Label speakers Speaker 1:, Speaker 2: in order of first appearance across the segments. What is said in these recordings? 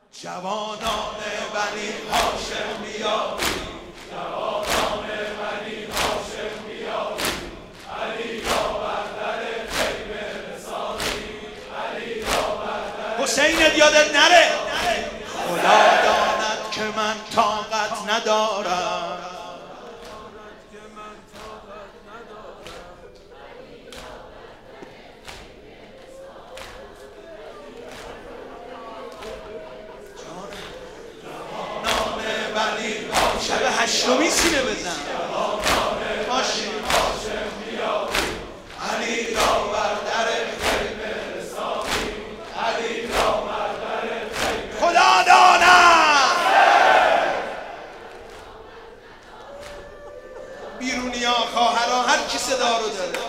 Speaker 1: جوانان بنی هاشم بیایی، جوانان بنی هاشم بیایی، علی را بر در خیمه رسانی، علی را بر در حسینت یادت نره. خدا داند که من طاقت ندارم، شب هشتمی سینه بزن باشه. علی را بر در خیمه رسانی، علی را بر در خیمه خدا داند. بیرونی ها خواهرها هر کی صدا رو داره.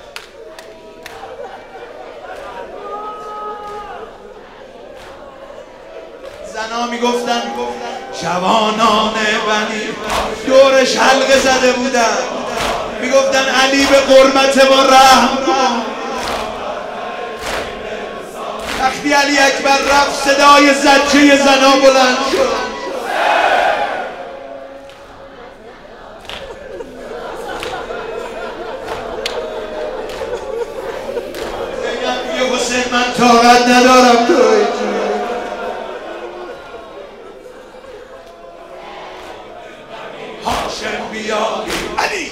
Speaker 1: زنا میگفتن جوانان بنی دورش حلقه زده بودن، میگفتن علی به قرمت ما رحم کن. وقتی علی اکبر رفت صدای زجه زنا بلند شد. یه حسین من طاقت ندارم تو هاشم بیایی، علی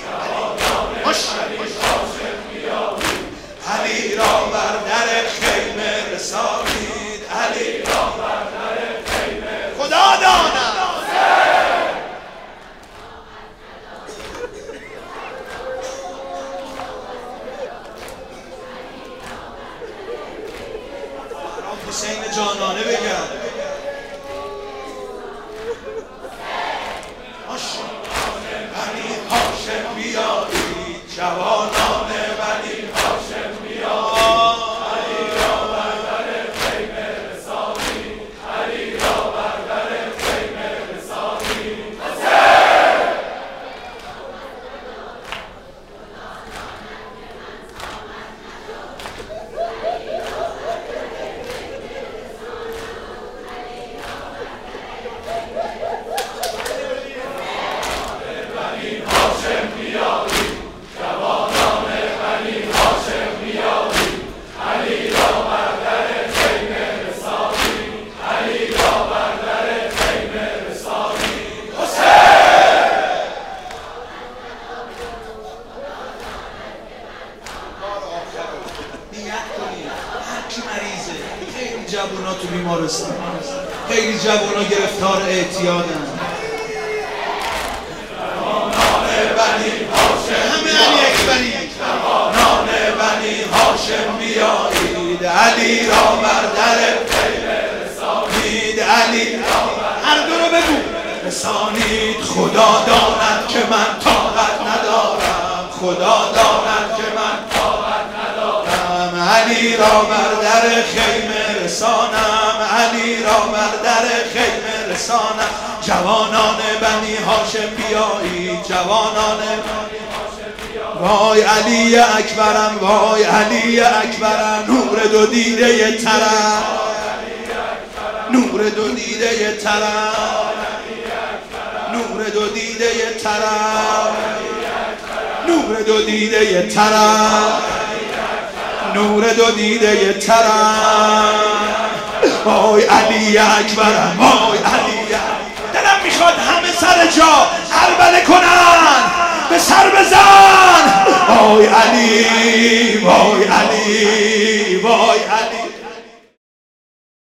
Speaker 1: علی را بر در خیمه رسانید، علی را بر در خیمه خدا داند. برام حسین جانانه بگم بنی هاشم بیایی، جوانان بنی هاشم بیایی، علی را بر در خیمه رسانی، علی را بر در خیمه رسانی. خیلی جوونا تو بیمارستان، خیلی جوونا گرفتار اعتیادن. جوانان بنی هاشم همه علی اکبری، جوانان بنی هاشم بیایید، علی را بر در خیمه رسانید، علی را هر دو رو بگو رسانید. خدا داند که من طاقت ندارم، خدا داند که من طاقت ندارم، علی را بر در خیمه رسانم، علی را بر در خیمه رسانم. جوانان بنی هاشم بیایی، جوانان بنی هاشم بیایی، وای علی اکبرم، وای علی اکبرم، نور دو دیده ترم، نور دو دیده ترم، نور دو دیده ترم، نور دو دیده ترم، نور دو دیده ترم. وای علی اکبرم، وای علی اکبرم. دلم میخواد همه سر جا عربله کنن، به سر بزن. وای علی، وای علی، وای علی.